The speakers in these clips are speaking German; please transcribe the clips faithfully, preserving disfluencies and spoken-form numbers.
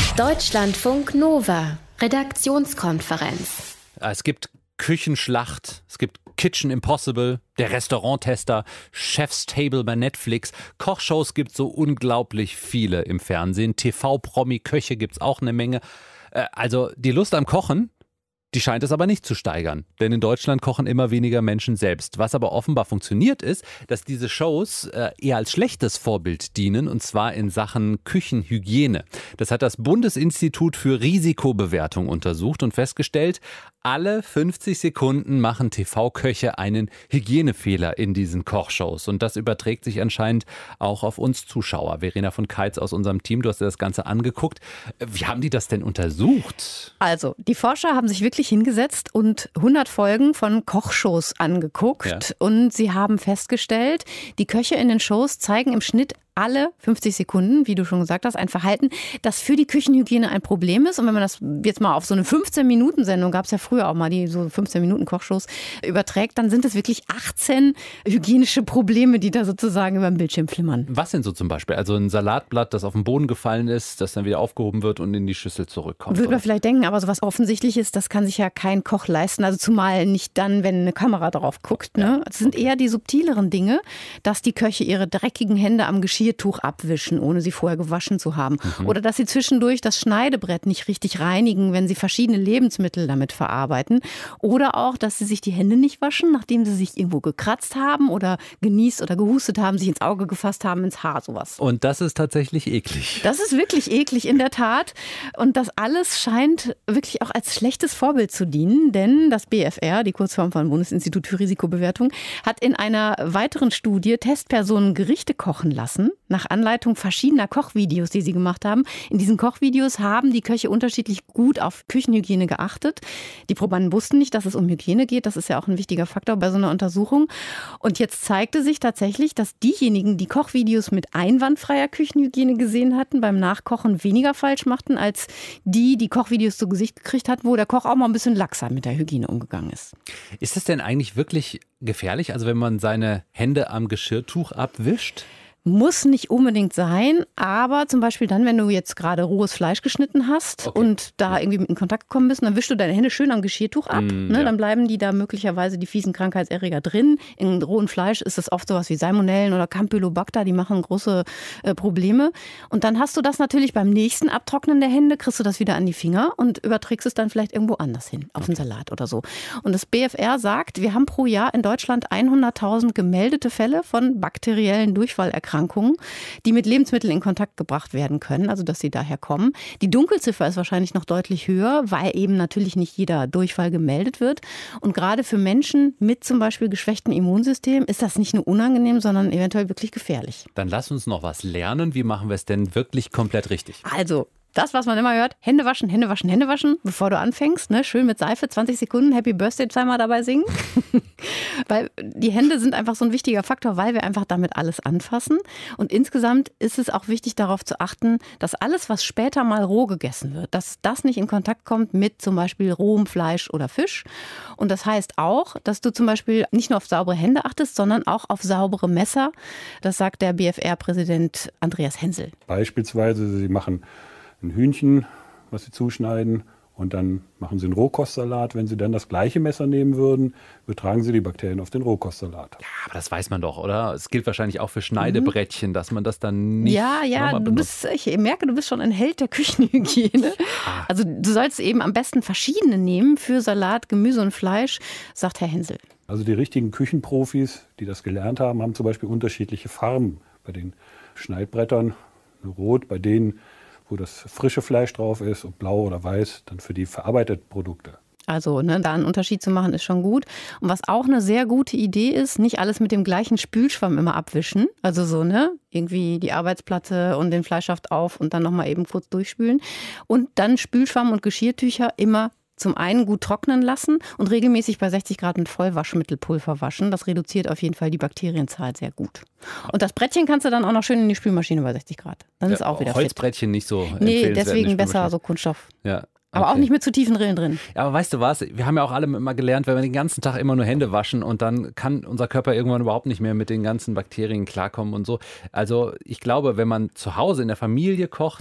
Deutschlandfunk Nova, Redaktionskonferenz. Es gibt Küchenschlacht, es gibt Kitchen Impossible, der Restauranttester, Chef's Table bei Netflix. Kochshows gibt es so unglaublich viele im Fernsehen. T V-Promi-Köche gibt es auch eine Menge. Also die Lust am Kochen, die scheint es aber nicht zu steigern. Denn in Deutschland kochen immer weniger Menschen selbst. Was aber offenbar funktioniert ist, dass diese Shows äh, eher als schlechtes Vorbild dienen, und zwar in Sachen Küchenhygiene. Das hat das Bundesinstitut für Risikobewertung untersucht und festgestellt, alle fünfzig Sekunden machen T V-Köche einen Hygienefehler in diesen Kochshows. Und das überträgt sich anscheinend auch auf uns Zuschauer. Verena von Keitz aus unserem Team, du hast dir das Ganze angeguckt. Wie haben die das denn untersucht? Also, die Forscher haben sich wirklich hingesetzt und hundert Folgen von Kochshows angeguckt. Ja. Und sie haben festgestellt, die Köche in den Shows zeigen im Schnitt alle fünfzig Sekunden, wie du schon gesagt hast, ein Verhalten, das für die Küchenhygiene ein Problem ist. Und wenn man das jetzt mal auf so eine fünfzehn-Minuten-Sendung, gab es ja früher auch mal die so fünfzehn-Minuten-Kochshows, überträgt, dann sind es wirklich achtzehn hygienische Probleme, die da sozusagen über den Bildschirm flimmern. Was denn so zum Beispiel? Also ein Salatblatt, das auf den Boden gefallen ist, das dann wieder aufgehoben wird und in die Schüssel zurückkommt. Würde man vielleicht denken, aber so was Offensichtliches, das kann sich ja kein Koch leisten. Also zumal nicht dann, wenn eine Kamera drauf guckt. Ne? Es sind eher die subtileren Dinge, dass die Köche ihre dreckigen Hände am Geschirrtuch abwischen, ohne sie vorher gewaschen zu haben. Mhm. Oder dass sie zwischendurch das Schneidebrett nicht richtig reinigen, wenn sie verschiedene Lebensmittel damit verarbeiten. Oder auch, dass sie sich die Hände nicht waschen, nachdem sie sich irgendwo gekratzt haben oder genießt oder gehustet haben, sich ins Auge gefasst haben, ins Haar, sowas. Und das ist tatsächlich eklig. Das ist wirklich eklig, in der Tat. Und das alles scheint wirklich auch als schlechtes Vorbild zu dienen, denn das B F R, die Kurzform von Bundesinstitut für Risikobewertung, hat in einer weiteren Studie Testpersonen Gerichte kochen lassen, nach Anleitung verschiedener Kochvideos, die sie gemacht haben. In diesen Kochvideos haben die Köche unterschiedlich gut auf Küchenhygiene geachtet. Die Probanden wussten nicht, dass es um Hygiene geht. Das ist ja auch ein wichtiger Faktor bei so einer Untersuchung. Und jetzt zeigte sich tatsächlich, dass diejenigen, die Kochvideos mit einwandfreier Küchenhygiene gesehen hatten, beim Nachkochen weniger falsch machten, als die, die Kochvideos zu Gesicht gekriegt hatten, wo der Koch auch mal ein bisschen laxer mit der Hygiene umgegangen ist. Ist das denn eigentlich wirklich gefährlich, also wenn man seine Hände am Geschirrtuch abwischt? Muss nicht unbedingt sein, aber zum Beispiel dann, wenn du jetzt gerade rohes Fleisch geschnitten hast okay. und da irgendwie mit in Kontakt gekommen bist, dann wischst du deine Hände schön am Geschirrtuch ab. Mm, ne? ja. Dann bleiben die da möglicherweise die fiesen Krankheitserreger drin. In rohem Fleisch ist es oft sowas wie Salmonellen oder Campylobacter, die machen große äh, Probleme. Und dann hast du das natürlich beim nächsten Abtrocknen der Hände, kriegst du das wieder an die Finger und überträgst es dann vielleicht irgendwo anders hin, auf okay. den Salat oder so. Und das B F R sagt, wir haben pro Jahr in Deutschland hunderttausend gemeldete Fälle von bakteriellen Durchfallerkrankungen, die mit Lebensmitteln in Kontakt gebracht werden können, also dass sie daher kommen. Die Dunkelziffer ist wahrscheinlich noch deutlich höher, weil eben natürlich nicht jeder Durchfall gemeldet wird. Und gerade für Menschen mit zum Beispiel geschwächtem Immunsystem ist das nicht nur unangenehm, sondern eventuell wirklich gefährlich. Dann lass uns noch was lernen. Wie machen wir es denn wirklich komplett richtig? Also, das, was man immer hört, Hände waschen, Hände waschen, Hände waschen, bevor du anfängst. Ne? Schön mit Seife, zwanzig Sekunden, Happy Birthday zweimal dabei singen. Weil die Hände sind einfach so ein wichtiger Faktor, weil wir einfach damit alles anfassen. Und insgesamt ist es auch wichtig, darauf zu achten, dass alles, was später mal roh gegessen wird, dass das nicht in Kontakt kommt mit zum Beispiel rohem Fleisch oder Fisch. Und das heißt auch, dass du zum Beispiel nicht nur auf saubere Hände achtest, sondern auch auf saubere Messer. Das sagt der B F R-Präsident Andreas Hensel. Beispielsweise, sie machen ein Hühnchen, was sie zuschneiden, und dann machen sie einen Rohkostsalat. Wenn sie dann das gleiche Messer nehmen würden, übertragen sie die Bakterien auf den Rohkostsalat. Ja, aber das weiß man doch, oder? Es gilt wahrscheinlich auch für Schneidebrettchen, dass man das dann nicht Ja, ja, du bist, ich merke, du bist schon ein Held der Küchenhygiene. Ah. Also du sollst eben am besten verschiedene nehmen für Salat, Gemüse und Fleisch, sagt Herr Hensel. Also die richtigen Küchenprofis, die das gelernt haben, haben zum Beispiel unterschiedliche Farben bei den Schneidbrettern. Rot bei denen, wo das frische Fleisch drauf ist, und blau oder weiß dann für die verarbeiteten Produkte. Also ne, da einen Unterschied zu machen, ist schon gut. Und was auch eine sehr gute Idee ist, nicht alles mit dem gleichen Spülschwamm immer abwischen. Also so, ne, irgendwie die Arbeitsplatte und den Fleischsaft auf und dann nochmal eben kurz durchspülen. Und dann Spülschwamm und Geschirrtücher immer zum einen gut trocknen lassen und regelmäßig bei sechzig Grad mit Vollwaschmittelpulver waschen. Das reduziert auf jeden Fall die Bakterienzahl sehr gut. Und das Brettchen kannst du dann auch noch schön in die Spülmaschine bei sechzig Grad. Dann ist ja, auch wieder Holzbrettchen fit. Nicht so Nee, deswegen besser so Kunststoff. Ja. Aber okay. auch nicht mit zu tiefen Rillen drin. Ja, aber weißt du was, wir haben ja auch alle immer gelernt, wenn wir den ganzen Tag immer nur Hände waschen und dann kann unser Körper irgendwann überhaupt nicht mehr mit den ganzen Bakterien klarkommen und so. Also ich glaube, wenn man zu Hause in der Familie kocht,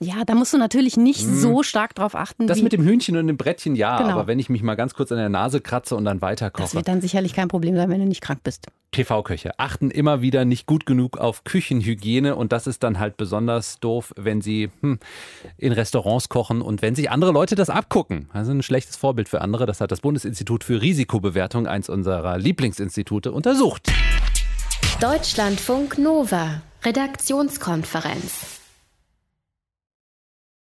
Ja, da musst du natürlich nicht Mm. so stark drauf achten. Das wie mit dem Hühnchen und dem Brettchen, ja, Genau. aber wenn ich mich mal ganz kurz an der Nase kratze und dann weiterkoche. Das wird dann sicherlich kein Problem sein, wenn du nicht krank bist. T V-Köche achten immer wieder nicht gut genug auf Küchenhygiene und das ist dann halt besonders doof, wenn sie hm, in Restaurants kochen und wenn sich andere Leute das abgucken. Also ein schlechtes Vorbild für andere. Das hat das Bundesinstitut für Risikobewertung, eins unserer Lieblingsinstitute, untersucht. Deutschlandfunk Nova. Redaktionskonferenz.